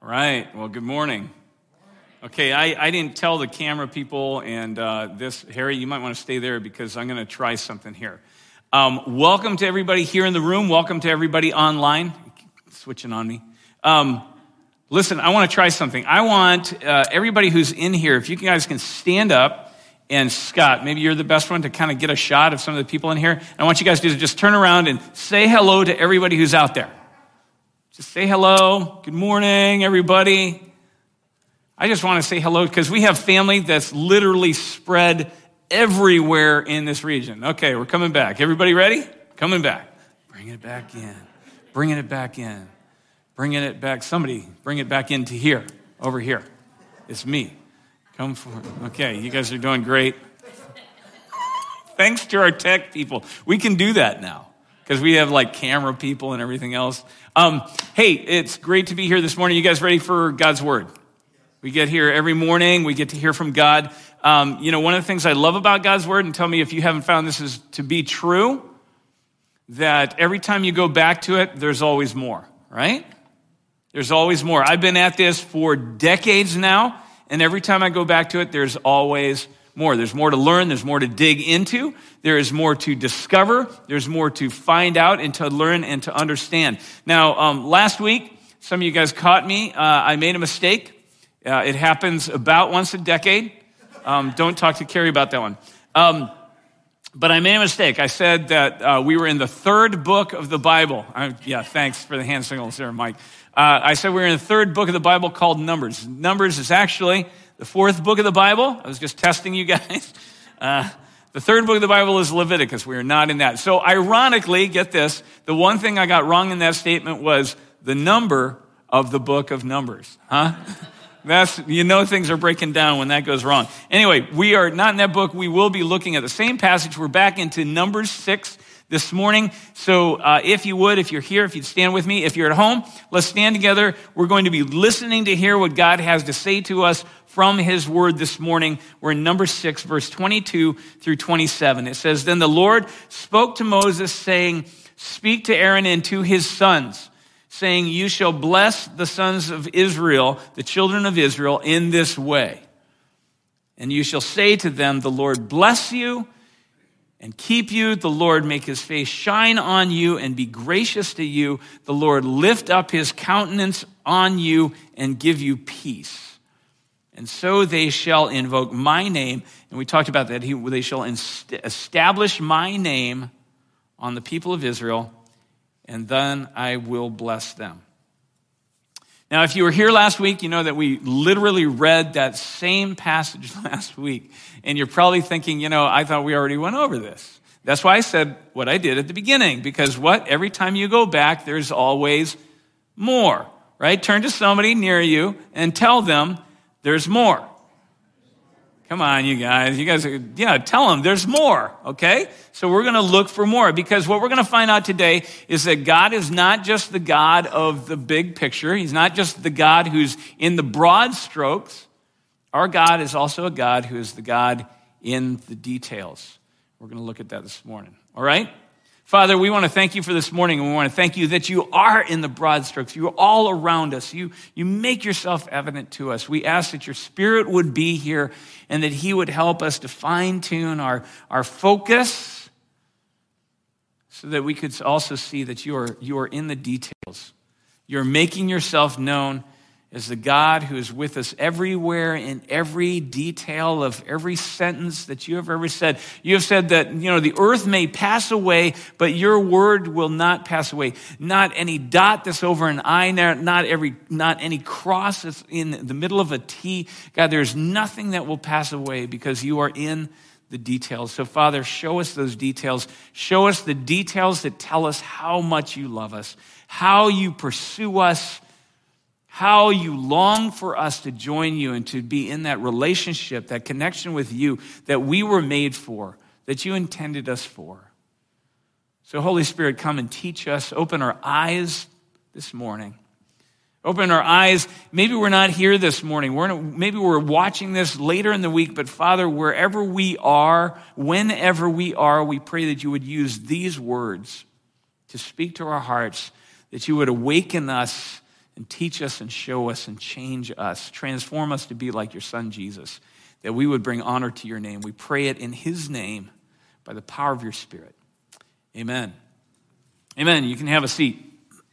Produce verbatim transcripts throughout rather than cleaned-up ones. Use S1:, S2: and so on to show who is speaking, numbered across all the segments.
S1: All right, well, good morning. Okay, I, I didn't tell the camera people, and uh, this, Harry, you might want to stay there because I'm going to try something here. Um, welcome to everybody here in the room. Welcome to everybody online. Switching on me. Um, listen, I want to try something. I want uh, everybody who's in here, if you guys can stand up, and Scott, maybe you're the best one to kind of get a shot of some of the people in here. I want you guys to just turn around and say hello to everybody who's out there. Just say hello. Good morning, everybody. I just want to say hello because we have family that's literally spread everywhere in this region. Okay, we're coming back. Everybody ready? Coming back. Bringing it back in. Bringing it back in. Bringing it back. Somebody bring it back into here. Over here. It's me. Come forward. Okay, you guys are doing great. Thanks to our tech people. We can do that now because we have like camera people and everything else. Um, hey, it's great to be here this morning. You guys ready for God's Word? We get here every morning. We get to hear from God. Um, you know, one of the things I love about God's Word, and tell me if you haven't found this is to be true, that every time you go back to it, there's always more, right? There's always more. I've been at this for decades now, and every time I go back to it, there's always more. There's more to learn. There's more to dig into. There is more to discover. There's more to find out and to learn and to understand. Now, um, last week, some of you guys caught me. Uh, I made a mistake. Uh, it happens about once a decade. Um, don't talk to Carrie about that one. Um, but I made a mistake. I said that uh, we were in the third book of the Bible. I, yeah, thanks for the hand signals there, Mike. Uh, I said we were in the third book of the Bible called Numbers. Numbers is actually the fourth book of the Bible. I was just testing you guys. Uh, the third book of the Bible is Leviticus. We are not in that. So ironically, get this, the one thing I got wrong in that statement was the number of the book of Numbers. Huh? That's, you know, things are breaking down when that goes wrong. Anyway, we are not in that book. We will be looking at the same passage. We're back into Numbers six this morning. So uh, if you would, if you're here, if you'd stand with me, if you're at home, let's stand together. We're going to be listening to hear what God has to say to us from his word this morning. We're in Numbers six, verse twenty-two through twenty-seven. It says, "Then the Lord spoke to Moses, saying, speak to Aaron and to his sons, saying, you shall bless the sons of Israel, the children of Israel, in this way. And you shall say to them, the Lord bless you and keep you. The Lord make his face shine on you and be gracious to you. The Lord lift up his countenance on you and give you peace. And so they shall invoke my name." And we talked about that. He, they shall inst- establish my name on the people of Israel, and then I will bless them. Now, if you were here last week, you know that we literally read that same passage last week. And you're probably thinking, you know, I thought we already went over this. That's why I said what I did at the beginning. Because what? Every time you go back, there's always more, right? Turn to somebody near you and tell them there's more. Come on, you guys. You guys, are, yeah, tell them there's more, okay? So we're going to look for more because what we're going to find out today is that God is not just the God of the big picture. He's not just the God who's in the broad strokes. Our God is also a God who is the God in the details. We're going to look at that this morning, all right? Father, we want to thank you for this morning, and we want to thank you that you are in the broad strokes. You are all around us. You, you make yourself evident to us. We ask that your Spirit would be here and that he would help us to fine-tune our, our focus so that we could also see that you are, you are in the details. You're making yourself known as the God who is with us everywhere in every detail of every sentence that you have ever said. You have said that, you know, the earth may pass away, but your word will not pass away. Not any dot that's over an I, not every, not any cross that's in the middle of a T. God, there's nothing that will pass away because you are in the details. So Father, show us those details. Show us the details that tell us how much you love us, how you pursue us, how you long for us to join you and to be in that relationship, that connection with you that we were made for, that you intended us for. So Holy Spirit, come and teach us. Open our eyes this morning. Open our eyes. Maybe we're not here this morning. We're maybe we're watching this later in the week, but Father, wherever we are, whenever we are, we pray that you would use these words to speak to our hearts, that you would awaken us and teach us and show us and change us. Transform us to be like your son, Jesus, that we would bring honor to your name. We pray it in his name by the power of your Spirit. Amen. Amen. You can have a seat.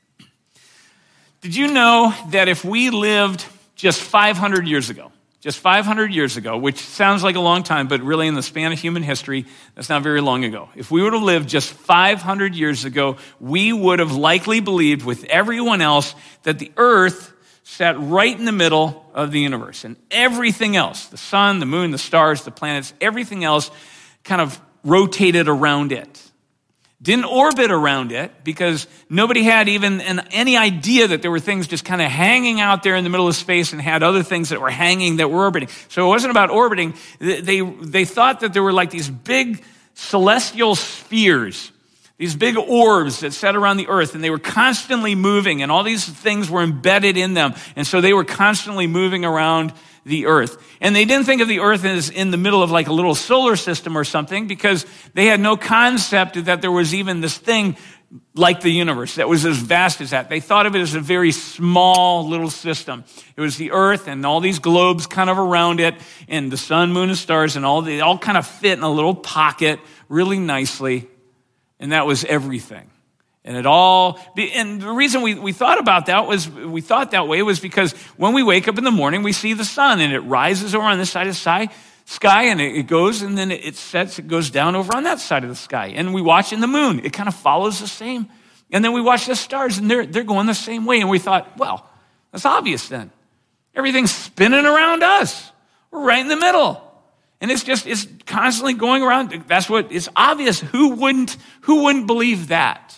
S1: Did you know that if we lived just five hundred years ago, just five hundred years ago, which sounds like a long time, but really in the span of human history, that's not very long ago. If we would have lived just five hundred years ago, we would have likely believed with everyone else that the earth sat right in the middle of the universe, and everything else, the sun, the moon, the stars, the planets, everything else kind of rotated around it. Didn't orbit around it because nobody had even an, any idea that there were things just kind of hanging out there in the middle of space and had other things that were hanging that were orbiting. So it wasn't about orbiting. They, they thought that there were like these big celestial spheres, these big orbs that sat around the earth, and they were constantly moving, and all these things were embedded in them. And so they were constantly moving around the earth. And they didn't think of the earth as in the middle of like a little solar system or something, because they had no concept that there was even this thing like the universe that was as vast as that. They thought of it as a very small little system. It was the earth and all these globes kind of around it, and the sun, moon, and stars, and all they all kind of fit in a little pocket really nicely. And that was everything. And it all, and the reason we, we thought about that was, we thought that way was because when we wake up in the morning, we see the sun, and it rises over on this side of the sky, and it goes, and then it sets, it goes down over on that side of the sky. And we watch in the moon, it kind of follows the same. And then we watch the stars, and they're, they're going the same way. And we thought, well, that's obvious then. Everything's spinning around us. We're right in the middle. And it's just, it's constantly going around. That's what, it's obvious. Who wouldn't, who wouldn't believe that?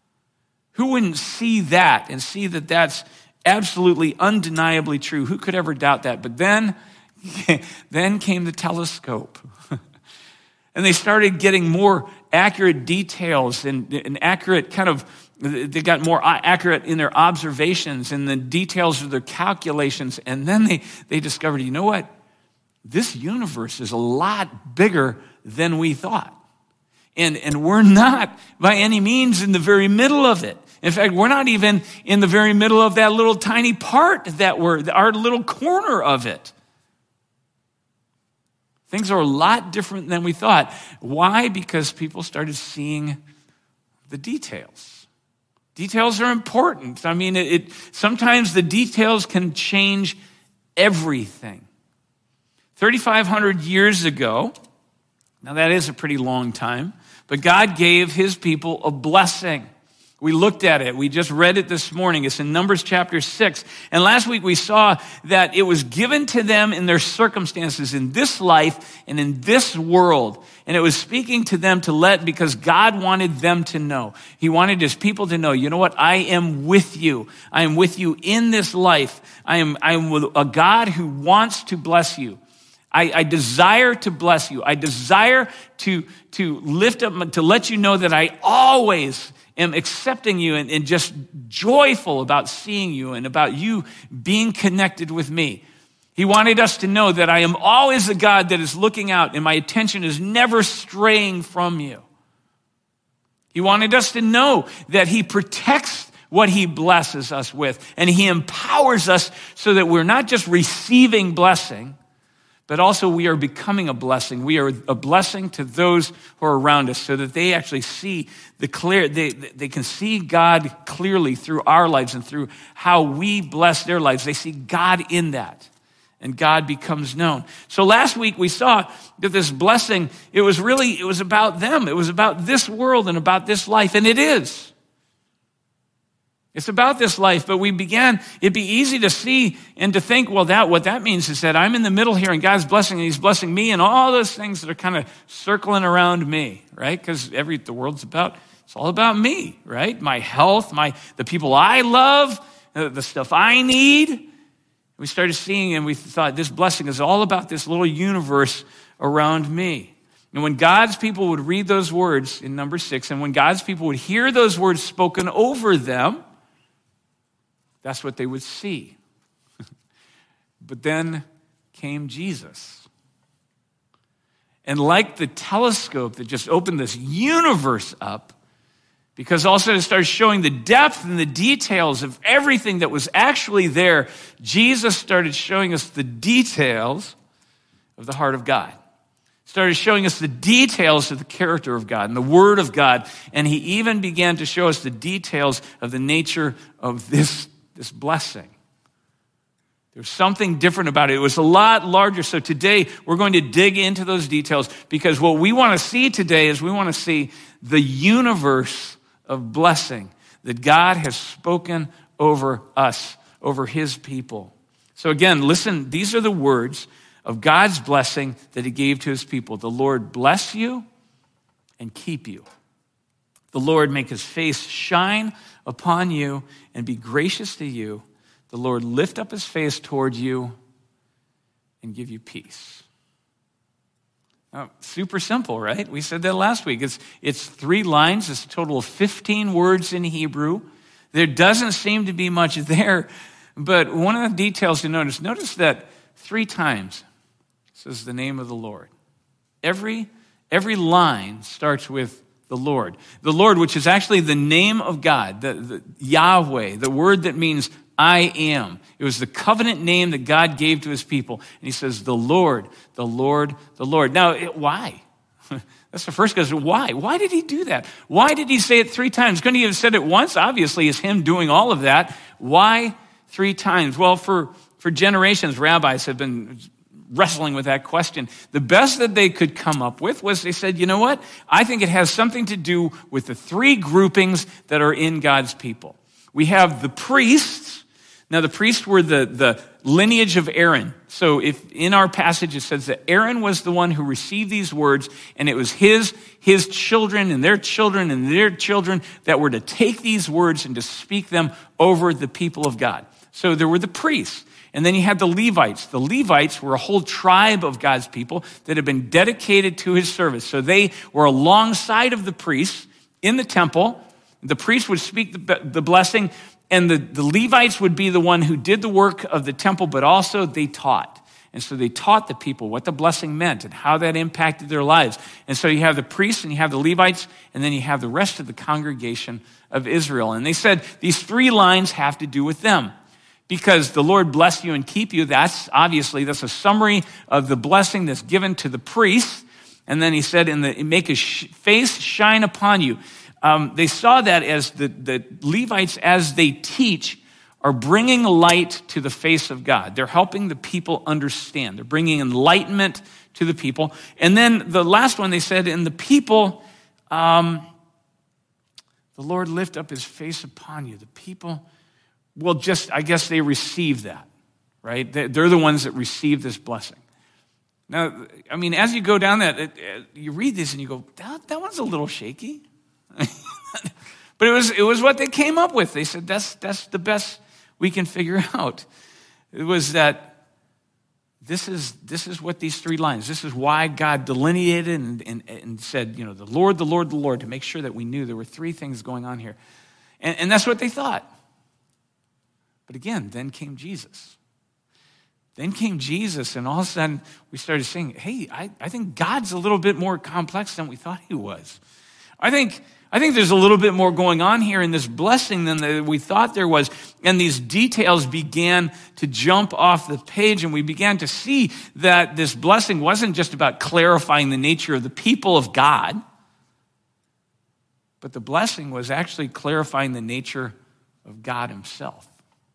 S1: Who wouldn't see that and see that that's absolutely undeniably true? Who could ever doubt that? But then, then came the telescope. And they started getting more accurate details and, and accurate kind of, they got more accurate in their observations and the details of their calculations. And then they, they discovered, you know what? This universe is a lot bigger than we thought. And, and we're not by any means in the very middle of it. In fact, we're not even in the very middle of that little tiny part that we're, our little corner of it. Things are a lot different than we thought. Why? Because people started seeing the details. Details are important. I mean, it, it sometimes the details can change everything. thirty-five hundred years ago, now that is a pretty long time, but God gave his people a blessing. We looked at it. We just read it this morning. It's in Numbers chapter six. And last week we saw that it was given to them in their circumstances in this life and in this world. And it was speaking to them to let, because God wanted them to know. He wanted his people to know, you know what? I am with you. I am with you in this life. I am, I am with a God who wants to bless you. I, I desire to bless you. I desire to, to lift up, to let you know that I always am accepting you and, and just joyful about seeing you and about you being connected with me. He wanted us to know that I am always a God that is looking out and my attention is never straying from you. He wanted us to know that he protects what he blesses us with, and he empowers us so that we're not just receiving blessing, but also we are becoming a blessing. We are a blessing to those who are around us so that they actually see the clear, they, they can see God clearly through our lives and through how we bless their lives. They see God in that, and God becomes known. So last week we saw that this blessing, it was really, it was about them. It was about this world and about this life, and it is. It's about this life, but we began, it'd be easy to see and to think, well, that what that means is that I'm in the middle here and God's blessing and he's blessing me and all those things that are kind of circling around me, right? Because every the world's about, it's all about me, right? My health, my the people I love, the stuff I need. We started seeing and we thought this blessing is all about this little universe around me. And when God's people would read those words in number six, and when God's people would hear those words spoken over them, that's what they would see. But then came Jesus. And like the telescope that just opened this universe up, Because also it started showing the depth and the details of everything that was actually there. Jesus started showing us the details of the heart of God. Started showing us the details of the character of God and the Word of God. And he even began to show us the details of the nature of this, this blessing. There's something different about it. It was a lot larger. So today we're going to dig into those details, because what we want to see today is we want to see the universe of blessing that God has spoken over us, over his people. So again, listen, these are the words of God's blessing that he gave to his people. The Lord bless you and keep you. The Lord make his face shine upon you and be gracious to you. The Lord lift up his face toward you and give you peace. Oh, super simple, right? We said that last week. It's, it's three lines. It's a total of fifteen words in Hebrew. There doesn't seem to be much there, but one of the details to notice, notice that three times it says the name of the Lord. Every, every line starts with the Lord. The Lord, which is actually the name of God, the, the Yahweh, the word that means I am. It was the covenant name that God gave to his people. And he says, the Lord, the Lord, the Lord. Now, it, why? That's the first question. Why? Why did he do that? Why did he say it three times? Couldn't he have said it once? Obviously, it's him doing all of that. Why three times? Well, for, for generations, rabbis have been wrestling with that question. The best that they could come up with was they said, you know what? I think it has something to do with the three groupings that are in God's people. We have the priests. Now, the priests were the, the lineage of Aaron. So if in our passage it says that Aaron was the one who received these words, and it was his, his children and their children and their children that were to take these words and to speak them over the people of God. So there were the priests. And then you had the Levites. The Levites were a whole tribe of God's people that had been dedicated to his service. So they were alongside of the priests in the temple. The priests would speak the, the blessing, and the, the Levites would be the one who did the work of the temple, but also they taught. And so they taught the people what the blessing meant and how that impacted their lives. And so you have the priests and you have the Levites, and then you have the rest of the congregation of Israel. And they said these three lines have to do with them. Because the Lord bless you and keep you, that's obviously, that's a summary of the blessing that's given to the priests. And then he said, in the make his face shine upon you. Um, they saw that as the, the Levites, as they teach, are bringing light to the face of God. They're helping the people understand. They're bringing enlightenment to the people. And then the last one, they said, in the people, um, the Lord lift up his face upon you. The people, well, just, I guess they receive that, right? They're the ones that receive this blessing. Now, I mean, as you go down that, you read this and you go, that, that one's a little shaky. But it was it was what they came up with. They said, that's that's the best we can figure out. It was that this is this is what these three lines, this is why God delineated and, and, and said, you know, the Lord, the Lord, the Lord, to make sure that we knew there were three things going on here. And, and that's what they thought. But again, then came Jesus. Then came Jesus, and all of a sudden we started saying, hey, I, I think God's a little bit more complex than we thought he was. I think I think there's a little bit more going on here in this blessing than the, we thought there was. And these details began to jump off the page, and we began to see that this blessing wasn't just about clarifying the nature of the people of God, but the blessing was actually clarifying the nature of God himself.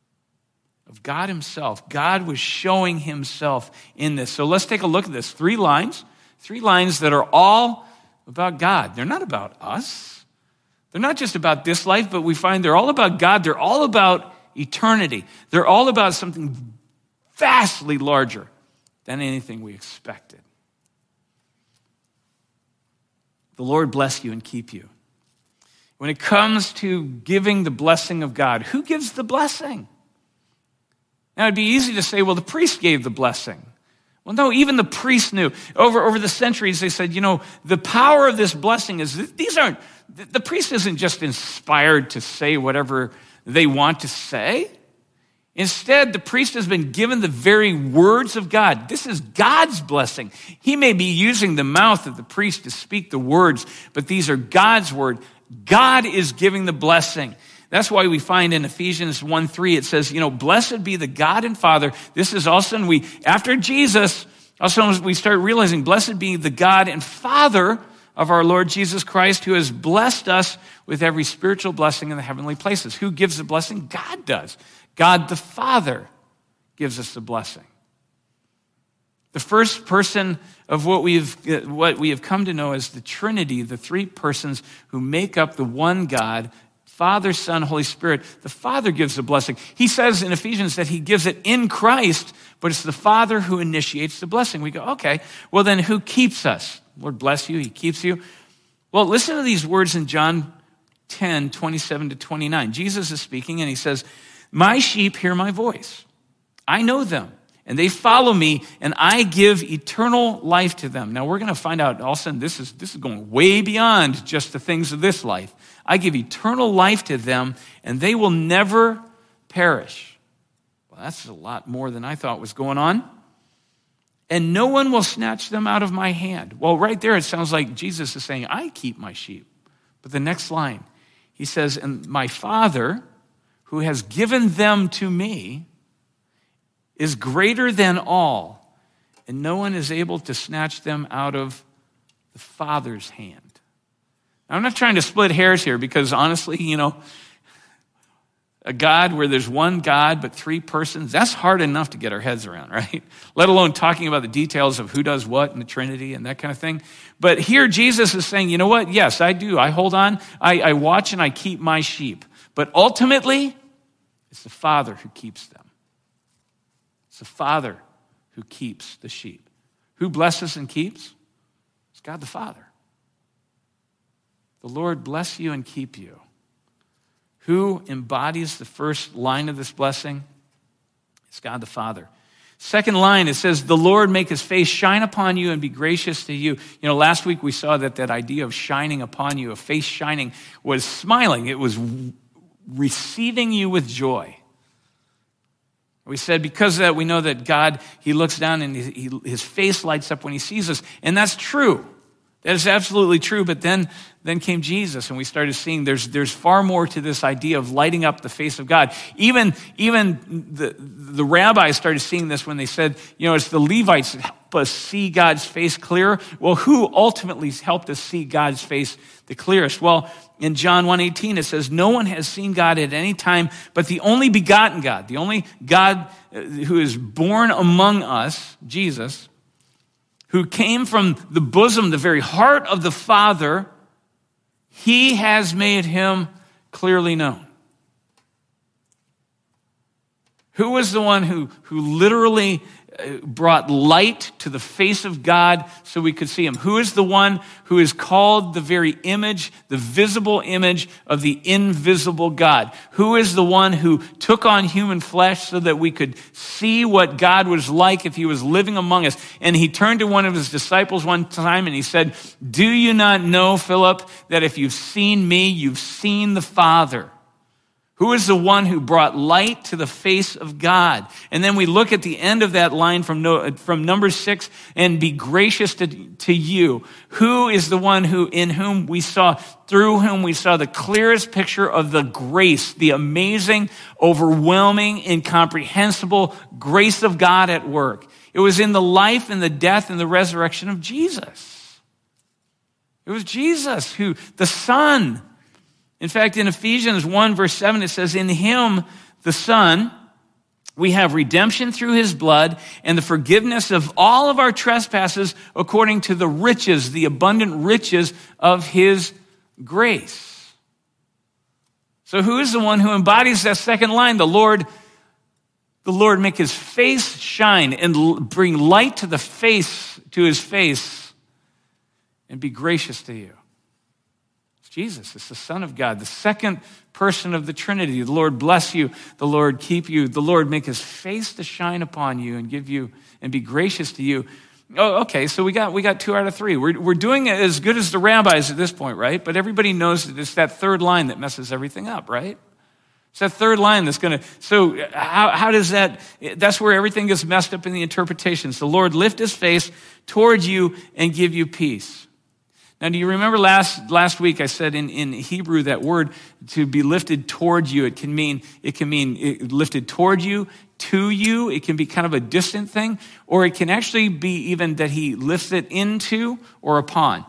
S1: Of God himself. God was showing himself in this. So let's take a look at this. Three lines, three lines that are all about God. They're not about us. They're not just about this life, but we find they're all about God. They're all about eternity. They're all about something vastly larger than anything we expected. The Lord bless you and keep you. When it comes to giving the blessing of God, who gives the blessing? Now, it'd be easy to say, well, the priest gave the blessing. Well, no, even the priest knew. Over, over the centuries, they said, you know, the power of this blessing is, these aren't, the priest isn't just inspired to say whatever they want to say. Instead, the priest has been given the very words of God. This is God's blessing. He may be using the mouth of the priest to speak the words, but these are God's word. God is giving the blessing. That's why we find in Ephesians one three, it says, you know, blessed be the God and Father. This is all of a sudden we, after Jesus, all of a sudden we start realizing, blessed be the God and Father of our Lord Jesus Christ, who has blessed us with every spiritual blessing in the heavenly places. Who gives the blessing? God does. God the Father gives us the blessing. The first person of what we've what we have come to know as the Trinity, the three persons who make up the one God, Father, Son, Holy Spirit. The Father gives the blessing. He says in Ephesians that he gives it in Christ, but it's the Father who initiates the blessing. We go, okay, well then who keeps us? Lord bless you, he keeps you. Well, listen to these words in John ten, twenty-seven to twenty-nine. Jesus is speaking and he says, my sheep hear my voice. I know them and they follow me and I give eternal life to them. Now we're going to find out all of a sudden this is, this is going way beyond just the things of this life. I give eternal life to them and they will never perish. Well, that's a lot more than I thought was going on. And no one will snatch them out of my hand. Well, right there, it sounds like Jesus is saying, I keep my sheep. But the next line, he says, and my Father, who has given them to me, is greater than all, and no one is able to snatch them out of the Father's hand. Now, I'm not trying to split hairs here because honestly, you know, a God where there's one God but three persons, that's hard enough to get our heads around, right? Let alone talking about the details of who does what in the Trinity and that kind of thing. But here Jesus is saying, you know what? Yes, I do. I hold on. I, I watch and I keep my sheep. But ultimately, it's the Father who keeps them. It's the Father who keeps the sheep. Who blesses and keeps? It's God the Father. The Lord bless you and keep you. Who embodies the first line of this blessing? It's God the Father. Second line, it says, the Lord make his face shine upon you and be gracious to you. You know, last week we saw that that idea of shining upon you, a face shining, was smiling. It was receiving you with joy. We said because of that, we know that God, he looks down and he, he, his face lights up when he sees us. And that's true. That is absolutely true. But then, then came Jesus, and we started seeing there's, there's far more to this idea of lighting up the face of God. Even, even the, the rabbis started seeing this when they said, you know, it's the Levites that help us see God's face clearer. Well, who ultimately helped us see God's face the clearest? Well, in John one eighteen, it says, no one has seen God at any time, but the only begotten God, the only God who is born among us, Jesus, who came from the bosom, the very heart of the Father, he has made him clearly known. Who was the one who, who literally brought light to the face of God so we could see him? Who is the one who is called the very image, the visible image of the invisible God? Who is the one who took on human flesh so that we could see what God was like if he was living among us? And he turned to one of his disciples one time and he said, do you not know, Philip, that if you've seen me, you've seen the Father? Who is the one who brought light to the face of God? And then we look at the end of that line from, from number six, and be gracious to, to you. Who is the one who, in whom we saw, through whom we saw the clearest picture of the grace, the amazing, overwhelming, incomprehensible grace of God at work? It was in the life and the death and the resurrection of Jesus. It was Jesus who, the Son. In fact, in Ephesians one, verse seven, it says, in him, the Son, we have redemption through his blood and the forgiveness of all of our trespasses according to the riches, the abundant riches of his grace. So who is the one who embodies that second line? The Lord, the Lord make his face shine and bring light to the face, to his face, and be gracious to you. Jesus is the Son of God, the second person of the Trinity. The Lord bless you. The Lord keep you. The Lord make his face to shine upon you and give you and be gracious to you. Oh, okay, so we got we got two out of three. We're, we're doing it as good as the rabbis at this point, right? But everybody knows that it's that third line that messes everything up, right? It's that third line that's going to, so how, how does that, that's where everything gets messed up in the interpretations. The Lord lift his face toward you and give you peace. Now, do you remember last last week I said in, in Hebrew that word to be lifted toward you, it can mean it can mean it lifted toward you, to you. It can be kind of a distant thing, or it can actually be even that he lifts it into or upon,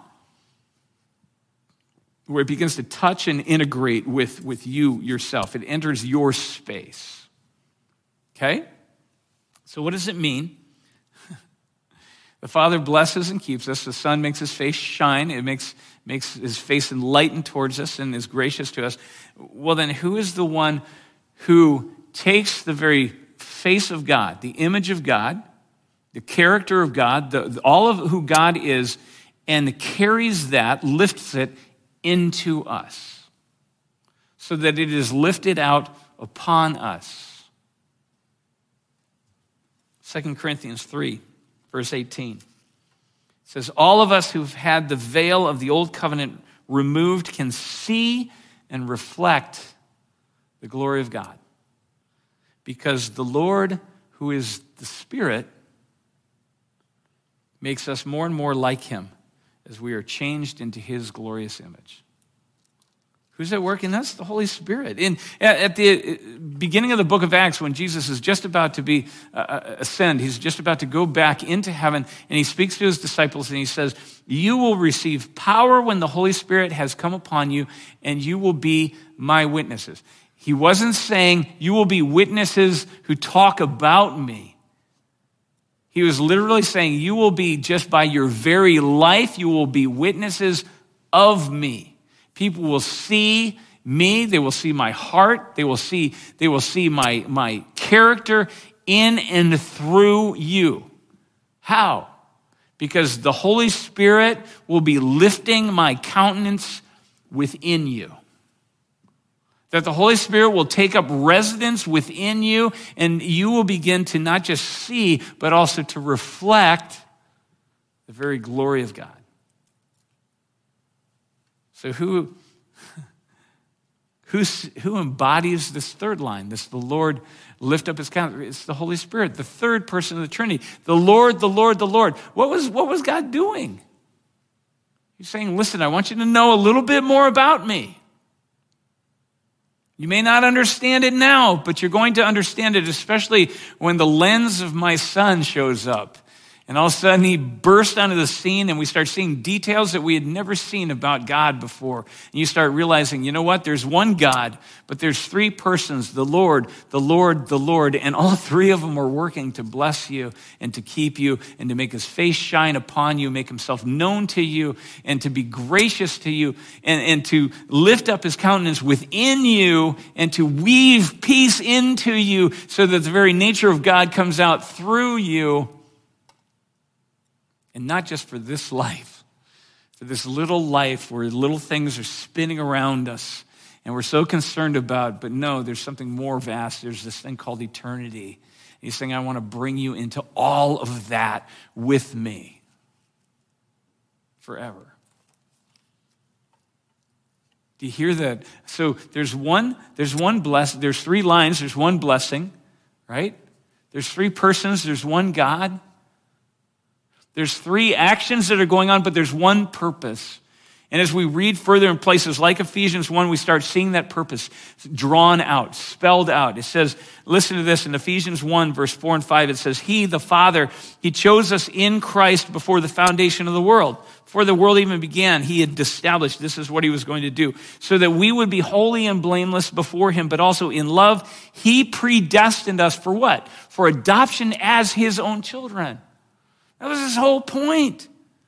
S1: where it begins to touch and integrate with, with you yourself. It enters your space. Okay? So what does it mean? The Father blesses and keeps us. The Son makes his face shine. It makes, makes his face enlighten towards us and is gracious to us. Well, then who is the one who takes the very face of God, the image of God, the character of God, the, all of who God is, and carries that, lifts it into us so that it is lifted out upon us? Second Corinthians three. Verse eighteen, it says, all of us who've had the veil of the old covenant removed can see and reflect the glory of God, because the Lord, who is the Spirit, makes us more and more like him as we are changed into his glorious image. Who's at work in us? The Holy Spirit. In, at the beginning of the book of Acts, when Jesus is just about to be uh, ascend, he's just about to go back into heaven, and he speaks to his disciples and he says, you will receive power when the Holy Spirit has come upon you, and you will be my witnesses. He wasn't saying you will be witnesses who talk about me. He was literally saying you will be, just by your very life, you will be witnesses of me. People will see me, they will see my heart, they will see, they will see my, my character in and through you. How? Because the Holy Spirit will be lifting my countenance within you. That the Holy Spirit will take up residence within you, and you will begin to not just see, but also to reflect the very glory of God. So who, who's, who embodies this third line? This, the Lord lift up his countenance. It's the Holy Spirit, the third person of the Trinity. The Lord, the Lord, the Lord. What was, what was God doing? He's saying, listen, I want you to know a little bit more about me. You may not understand it now, but you're going to understand it, especially when the lens of my Son shows up. And all of a sudden he burst onto the scene, and we start seeing details that we had never seen about God before. And you start realizing, you know what? There's one God, but there's three persons, the Lord, the Lord, the Lord, and all three of them are working to bless you and to keep you and to make his face shine upon you, make himself known to you, and to be gracious to you, and, and to lift up his countenance within you, and to weave peace into you so that the very nature of God comes out through you. And not just for this life, for this little life where little things are spinning around us and we're so concerned about, but no, there's something more vast. There's this thing called eternity. He's saying, I want to bring you into all of that with me forever. Do you hear that? So there's one, there's one bless, there's three lines, there's one blessing, right? There's three persons, there's one God. There's three actions that are going on, but there's one purpose. And as we read further in places like Ephesians one, we start seeing that purpose drawn out, spelled out. It says, listen to this, in Ephesians one, verse four and five, it says, he, the Father, he chose us in Christ before the foundation of the world. Before the world even began, he had established this is what he was going to do, so that we would be holy and blameless before him, but also in love, he predestined us for what? For adoption as his own children. That was his whole point.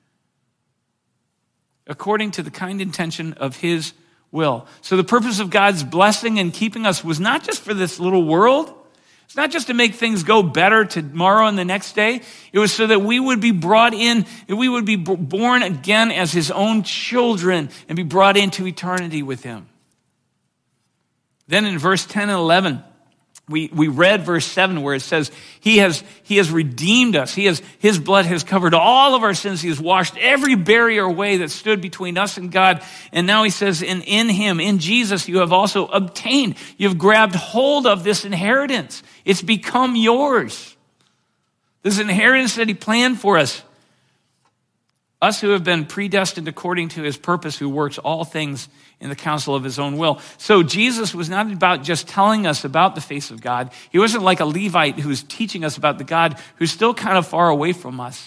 S1: According to the kind intention of his will. So the purpose of God's blessing and keeping us was not just for this little world. It's not just to make things go better tomorrow and the next day. It was so that we would be brought in, that we would be born again as his own children and be brought into eternity with him. Then in verse ten and eleven, We we read verse seven where it says, he has, he has redeemed us. He has, his blood has covered all of our sins. He has washed every barrier away that stood between us and God. And now he says, and in him, in Jesus, you have also obtained, you've grabbed hold of this inheritance. It's become yours. This inheritance that he planned for us. Us who have been predestined according to his purpose, who works all things in the counsel of his own will. So Jesus was not about just telling us about the face of God. He wasn't like a Levite who was teaching us about the God who's still kind of far away from us.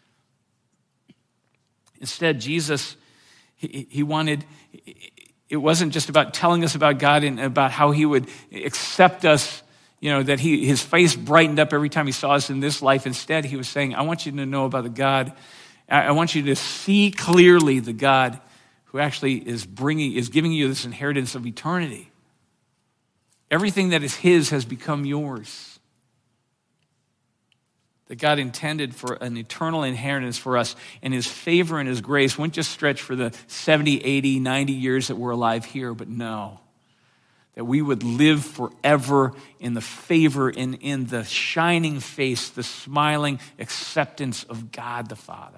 S1: Instead, Jesus, he, he wanted, it wasn't just about telling us about God and about how he would accept us, you know, that he, his face brightened up every time he saw us in this life. Instead, he was saying, I want you to know about the God. I want you to see clearly the God who actually is bringing, is giving you this inheritance of eternity. Everything that is his has become yours. That God intended for an eternal inheritance for us, and his favor and his grace wouldn't just stretch for the seventy, eighty, ninety years that we're alive here, but no, that we would live forever in the favor and in the shining face, the smiling acceptance of God the Father.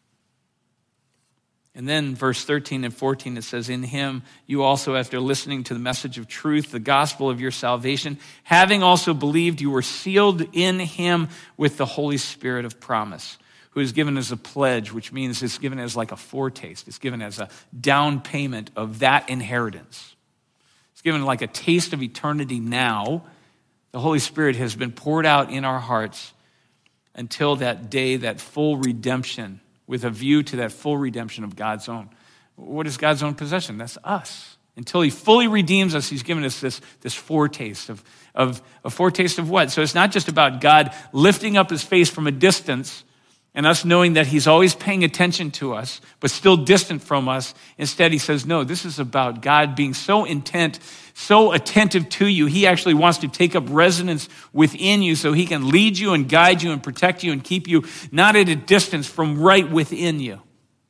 S1: And then verse thirteen and fourteen, it says, in him you also, after listening to the message of truth, the gospel of your salvation, having also believed, you were sealed in him with the Holy Spirit of promise, who is given as a pledge, which means it's given as like a foretaste. It's given as a down payment of that inheritance. It's given like a taste of eternity now. The Holy Spirit has been poured out in our hearts until that day, that full redemption, with a view to that full redemption of God's own. What is God's own possession? That's us. Until he fully redeems us, he's given us this, this foretaste of, of a foretaste of what? So it's not just about God lifting up his face from a distance and us knowing that he's always paying attention to us, but still distant from us. Instead, he says, no, this is about God being so intent, so attentive to you. He actually wants to take up residence within you so he can lead you and guide you and protect you and keep you not at a distance from right within you.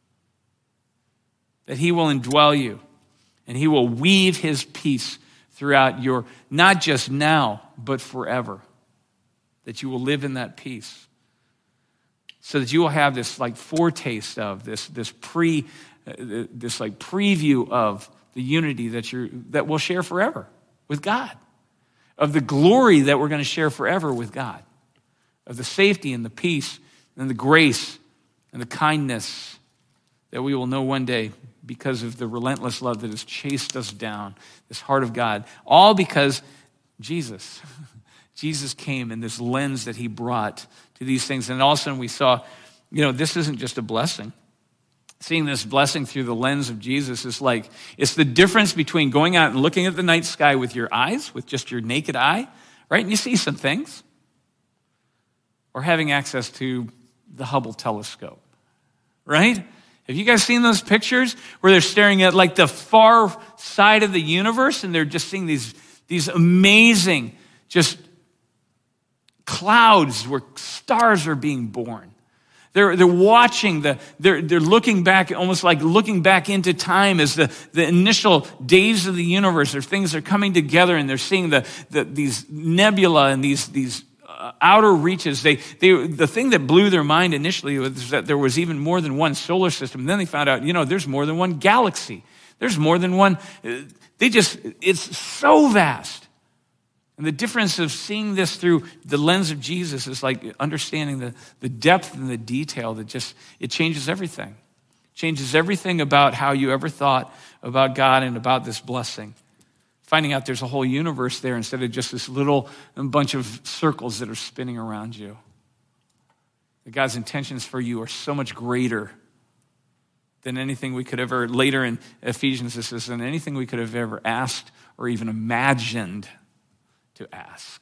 S1: That he will indwell you and he will weave his peace throughout your, not just now, but forever. That you will live in that peace. So that you will have this like foretaste of this, this pre, uh, this like preview of the unity that you're that we'll share forever with God, of the glory that we're going to share forever with God, of the safety and the peace and the grace and the kindness that we will know one day because of the relentless love that has chased us down, this heart of God, all because Jesus, Jesus came in this lens that he brought to these things. And all of a sudden we saw, you know, this isn't just a blessing. Seeing this blessing through the lens of Jesus is like, it's the difference between going out and looking at the night sky with your eyes, with just your naked eye, right? And you see some things. Or having access to the Hubble telescope, right? Have you guys seen those pictures where they're staring at like the far side of the universe and they're just seeing these, these amazing, just clouds where stars are being born. They're, they're watching, the, they're, they're looking back, almost like looking back into time as the, the initial days of the universe, or things are coming together and they're seeing the, the these nebula and these, these uh, outer reaches. They, they, the thing that blew their mind initially was that there was even more than one solar system. And then they found out, you know, there's more than one galaxy. There's more than one. They just, it's so vast. And the difference of seeing this through the lens of Jesus is like understanding the, the depth and the detail that just, it changes everything. It changes everything about how you ever thought about God and about this blessing. Finding out there's a whole universe there instead of just this little bunch of circles that are spinning around you. That God's intentions for you are so much greater than anything we could ever, later in Ephesians it says, than anything we could have ever asked or even imagined to ask.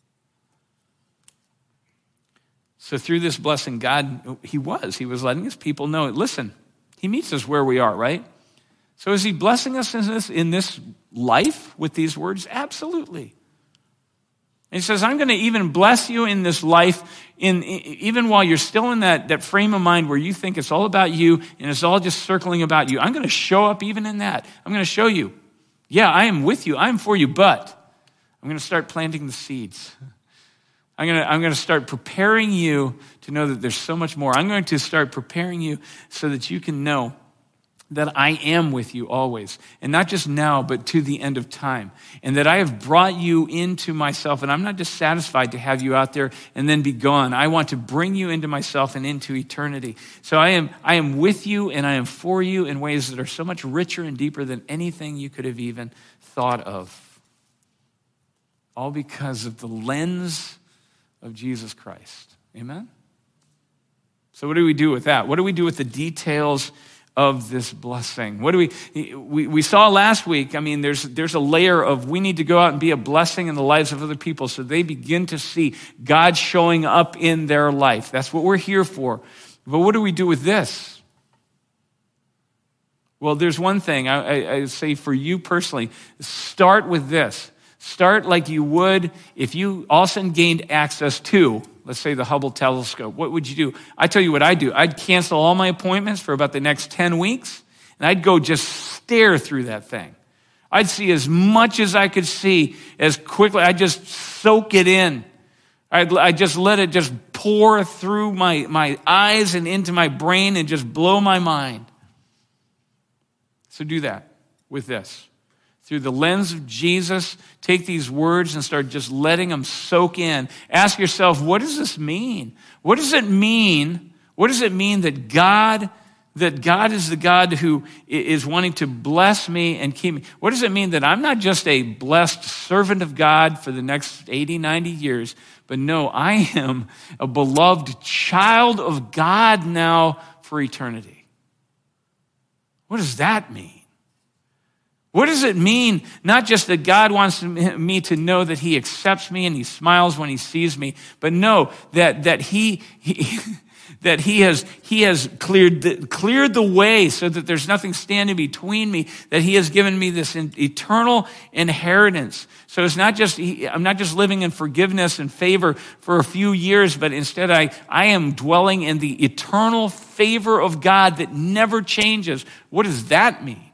S1: So through this blessing, God, he was, he was letting his people know, listen, he meets us where we are, right? So is he blessing us in this, in this life with these words? Absolutely. And he says, I'm going to even bless you in this life, in, even while you're still in that, that frame of mind where you think it's all about you and it's all just circling about you. I'm going to show up even in that. I'm going to show you, yeah, I am with you. I am for you, but I'm going to start planting the seeds. I'm going to, I'm going to start preparing you to know that there's so much more. I'm going to start preparing you so that you can know that I am with you always, and not just now, but to the end of time, and that I have brought you into myself, and I'm not just satisfied to have you out there and then be gone. I want to bring you into myself and into eternity. So I am, I am with you, and I am for you in ways that are so much richer and deeper than anything you could have even thought of. All because of the lens of Jesus Christ. Amen? So what do we do with that? What do we do with the details of this blessing? What do we, we, we saw last week, I mean, there's, there's a layer of we need to go out and be a blessing in the lives of other people so they begin to see God showing up in their life. That's what we're here for. But what do we do with this? Well, there's one thing I, I, I say for you personally, start with this. Start like you would if you all of a sudden gained access to, let's say, the Hubble telescope. What would you do? I tell you what I'd do. I'd cancel all my appointments for about the next ten weeks, and I'd go just stare through that thing. I'd see as much as I could see as quickly. I'd just soak it in. I'd, I'd just let it just pour through my, my eyes and into my brain and just blow my mind. So do that with this. Through the lens of Jesus, take these words and start just letting them soak in. Ask yourself, what does this mean? What does it mean? What does it mean that God, that God is the God who is wanting to bless me and keep me? What does it mean that I'm not just a blessed servant of God for the next eighty, ninety years, but no, I am a beloved child of God now for eternity? What does that mean? What does it mean, not just that God wants me to know that he accepts me and he smiles when he sees me, but no, that, that he, he that he has, he has cleared the, cleared the way so that there's nothing standing between me, that he has given me this eternal inheritance. So it's not just, I'm not just living in forgiveness and favor for a few years, but instead I, I am dwelling in the eternal favor of God that never changes. What does that mean?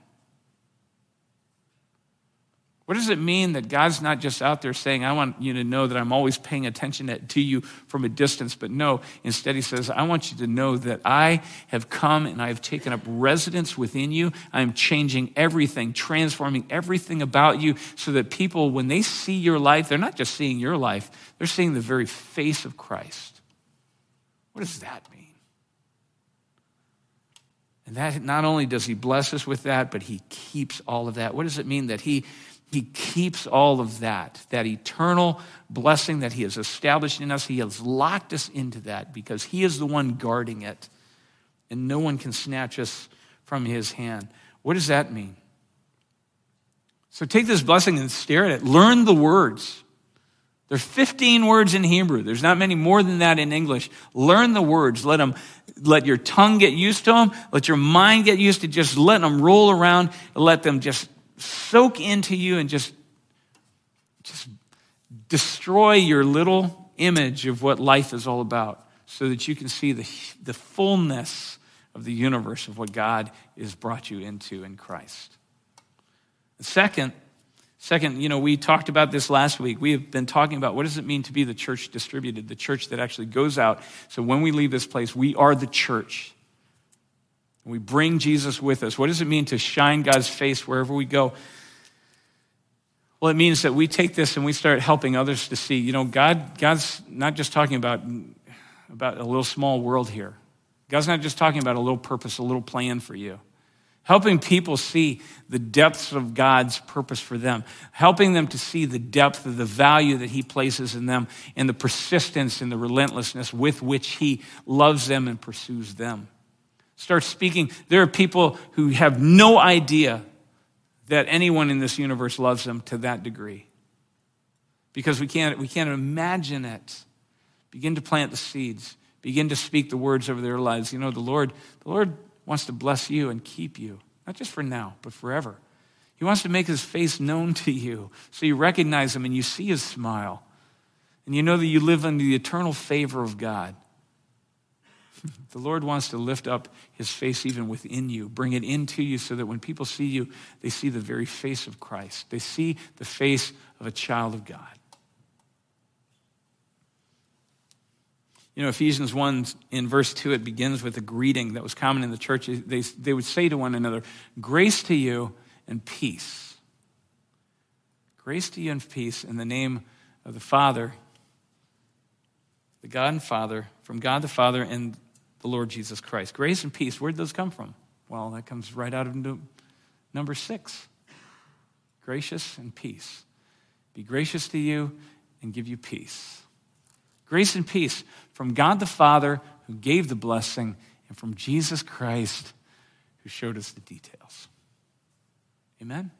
S1: What does it mean that God's not just out there saying, I want you to know that I'm always paying attention to you from a distance, but no, instead he says, I want you to know that I have come and I have taken up residence within you. I am changing everything, transforming everything about you so that people, when they see your life, they're not just seeing your life, they're seeing the very face of Christ. What does that mean? And that not only does he bless us with that, but he keeps all of that. What does it mean that he He keeps all of that, that eternal blessing that he has established in us? He has locked us into that because he is the one guarding it, and no one can snatch us from his hand. What does that mean? So take this blessing and stare at it. Learn the words. There's fifteen words in Hebrew. There's not many more than that in English. Learn the words. Let them, let your tongue get used to them. Let your mind get used to just letting them roll around. Let them just soak into you and just, just destroy your little image of what life is all about so that you can see the, the fullness of the universe of what God has brought you into in Christ. Second, second, you know, we talked about this last week. We have been talking about what does it mean to be the church distributed, the church that actually goes out. So when we leave this place, we are the church. We bring Jesus with us. What does it mean to shine God's face wherever we go? Well, it means that we take this and we start helping others to see, you know, God, God's not just talking about, about a little small world here. God's not just talking about a little purpose, a little plan for you. Helping people see the depths of God's purpose for them. Helping them to see the depth of the value that he places in them and the persistence and the relentlessness with which he loves them and pursues them. Start speaking. There are people who have no idea that anyone in this universe loves them to that degree. Because we can't, we can't imagine it. Begin to plant the seeds. Begin to speak the words over their lives. You know, the Lord, the Lord wants to bless you and keep you. Not just for now, but forever. He wants to make his face known to you so you recognize him and you see his smile. And you know that you live under the eternal favor of God. The Lord wants to lift up his face even within you, bring it into you so that when people see you, they see the very face of Christ. They see the face of a child of God. You know, Ephesians one, in verse two, it begins with a greeting that was common in the church. They, they would say to one another, grace to you and peace. Grace to you and peace in the name of the Father, the God and Father, from God the Father and the Lord Jesus Christ. Grace and peace, where did those come from? Well, that comes right out of number six. Gracious and peace. Be gracious to you and give you peace. Grace and peace from God the Father, who gave the blessing, and from Jesus Christ, who showed us the details. Amen?